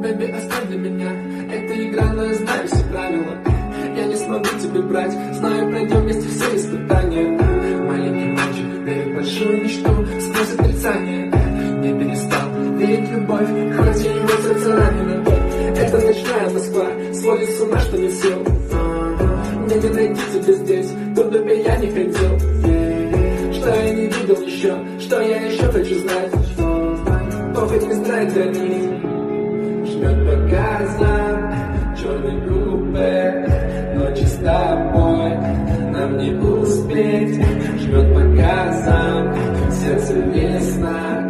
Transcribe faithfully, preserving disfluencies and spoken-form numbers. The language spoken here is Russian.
Бэби, оставь для меня. Это игра, но я знаю все правила. Я не смогу тебя брать. Знаю, пройдем вместе все испытания. Маленький мальчик верит в большую мечту сквозь отрицание. Не перестал верить в любовь, хоть и его сердце ранено. Это ночная Москва, сводит с ума, что не сил. Мне не найти тебя здесь, куда бы я не хотел. Что я не видел еще, что я еще хочу знать. Похоть не знает границ. Жмет по газам, черный купе. Ночи с тобой нам не успеть. Жмет по газам, сердце весна.